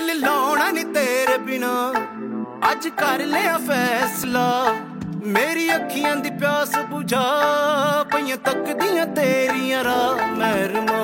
दिल लाउणा नी तेरे बिना अज कर लिया फैसला। मेरी अखियां दी प्यास बुझा पईयां तकदियां तेरियां राह महरमा।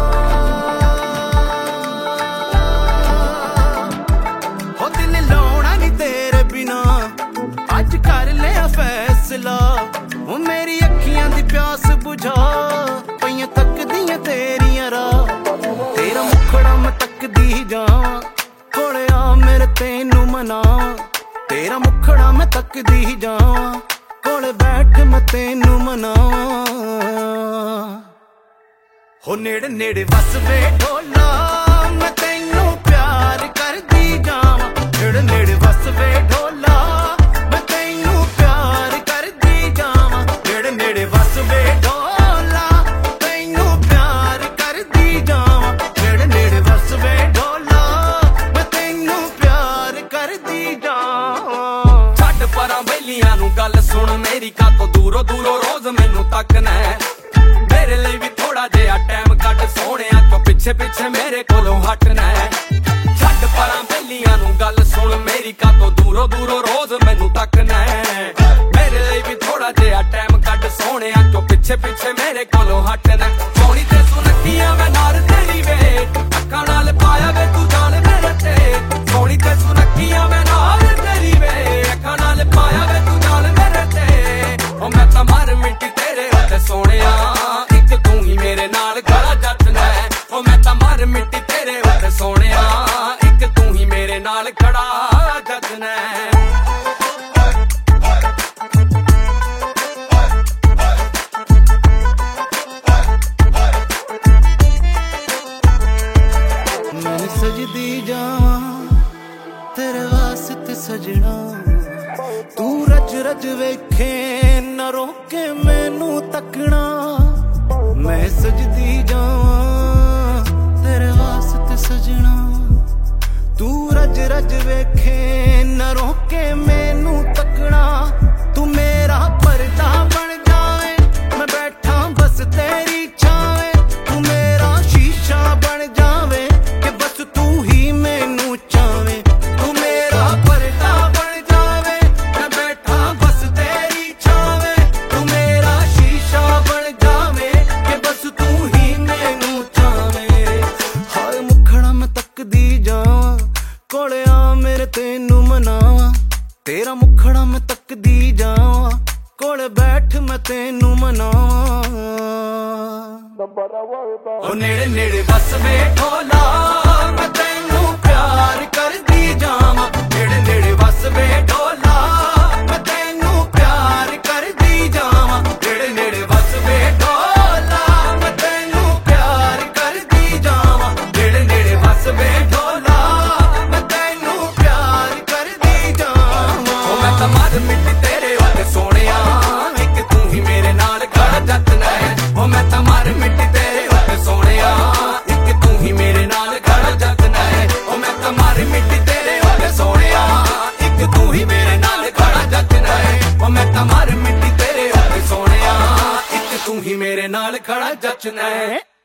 हो दिल लाउणा नी तेरे बिना अज कर लिया फैसला। हो मेरी अखियां दी प्यास बुझा पईयां तकदियां तेरियां राह। तेरा मुखड़ा मैं तकदी जावां कोले आ मेरे तेनू मनावां। तेरा मुखड़ा मैं तकदी जावां कोले बैठ मैं तेनू मनावां। हो नेड़े नेड़े वस वे ढोला मैं तेनू प्यार करदी जावां। नेड़े नेड़े वस वे ढोला मैं तेनू प्यार करदी जावां। नेड़े नेड़े वस वे ढोला तेनू प्यार करदी जावां। नेड़े नेड़े वस वे ढोला मैं तेनू प्यार करदी जावां। छड्ड परां बेलियां नू गल सुन मेरी कातों दूरों दूरों रोज मैनू तकना है। मेरे लिए भी थोड़ा जिहा टाइम कट सोहणिया क्यों पिछे पिछे मेरे कोलों हटना है। छड्ड परां बेलियां नू गल सुन मेरी कातों दूरों दूरों रोज मैनू तकना है। मेरे लिए भी थोड़ा जिहा टाइम कट सोहणिया क्यों पिछे पिछे मेरे कोलों हटना है। सोहणी ते सुनक्कियां मैं नाल तेरी वे अक्खां नाल पाया वे तू जान मेरे ते। सोहणी ते सुनक्कियां मैं नाल तेरी वे अक्खां नाल पाया वे तू जान मेरे ते। ओ मैं तां मर मिट्टी तेरे उत्ते सोहणिया इक तू ही मेरे नाल खड़ा जचना है। ओ मैं तां मर मिट्टी तेरे उत्ते सोहणिया इक तू ही मेरे नाल खड़ा जचना है। मैं सजदी जावां तेरे वास्ते सजना। तू रज रज वेखे न रोके मैनू तकना। मैं सजदी जावां तेरे वास्ते सजना। तू रज रज वेखे न रोके मैनू तकना। तू मेरा पर्दा बन जावे मैं बैठा बस तेरी छावे। तू मेरा शीशा बन जावे कि बस तू ही मैनू चावे। तू मेरा पर्दा बन जावे मैं बैठा बस तेरी छावे। तू मेरा शीशा बन जावे कि बस तू ही मैनू चावे। हाय मुखड़ा मैं तकदी जावां कोले आ मेरे तेनू मनावां। तेरा मुखड़ा मैं तकदी जावां कोले बैठ मैं तेनू मनावां। ओ नेड़े नेड़े बस वे ढोला मैं तेनू प्यार करदी जावां। नेड़े नेड़े बस वे ढोला मैं तेनू प्यार करदी जावां। नेड़े नेड़े बस वे ढोला मैं तेनू प्यार करदी जावां। नेड़े नेड़े बस वे ढोला मैं तेनू प्यार करदी जावां। ओ मैं तां मर मिट्टी तेरे उत्ते सोहणिया इक तू ही मेरे नाल खड़ा जचना है। ओ मैं तां मर मिट्टी तेरे उत्ते सोहणिया इक तू ही मेरे नाल खड़ा जचना है। ओ मैं तां मर मिट्टी तेरे उत्ते सोहणिया इक तू ही मेरे नाल खड़ा जचना है। ओ मैं तां मर मिट्टी तेरे उत्ते सोहणिया इक तू ही मेरे नाल खड़ा जचना है।